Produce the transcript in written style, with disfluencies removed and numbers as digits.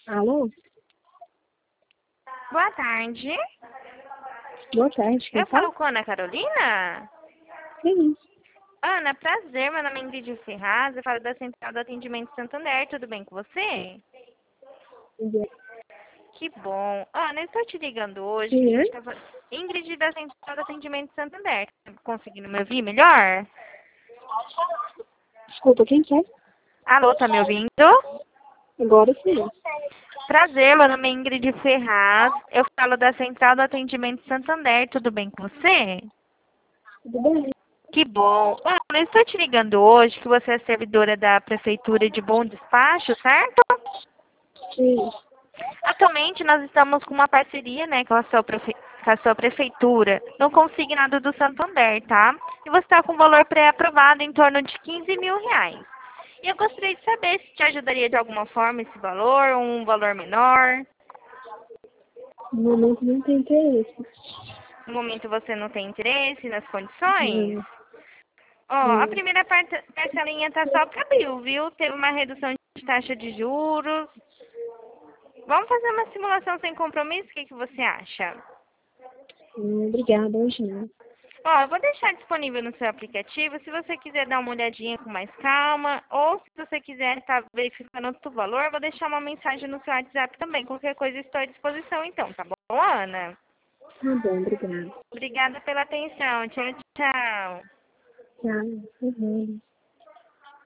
Alô? Boa tarde. Boa tarde, quem Eu fala? falo com a Ana Carolina? Sim. Ana, prazer. Meu nome é Ingrid Ferraz. Eu falo da Central do Atendimento Santander. Tudo bem com você? Que bom. Ana, eu estou te ligando hoje que a Quem é? gente estava... Ingrid da Central do Atendimento Santander. Tá conseguindo me ouvir melhor? Desculpa, quem que é? Alô, tá me ouvindo? Agora sim. Prazer, meu nome é Ingrid Ferraz. Eu falo da Central do Atendimento Santander. Tudo bem com você? Tudo bem? Que bom. Ana, eu estou te ligando hoje que você é servidora da Prefeitura de Bom Despacho, certo? Sim. Atualmente nós estamos com uma parceria, né, com a sua prefeitura no consignado do Santander, tá? E você está com um valor pré-aprovado em torno de R$ 15.000. E eu gostaria de saber se te ajudaria de alguma forma esse valor, ou um valor menor. No momento não tem interesse. No momento você não tem interesse nas condições? Não, Ó, a não. primeira parcelinha tá só para abril, viu? Teve uma redução de taxa de juros. Vamos fazer uma simulação sem compromisso? O que que você acha? Obrigada, hoje não. Ó, eu vou deixar disponível no seu aplicativo, se você quiser dar uma olhadinha com mais calma, ou se você quiser estar verificando outro valor, eu vou deixar uma mensagem no seu WhatsApp também. Qualquer coisa estou à disposição então, tá bom, Ana? Tá bom, obrigada. Obrigada pela atenção. Tchau, tchau. Tchau. Uhum.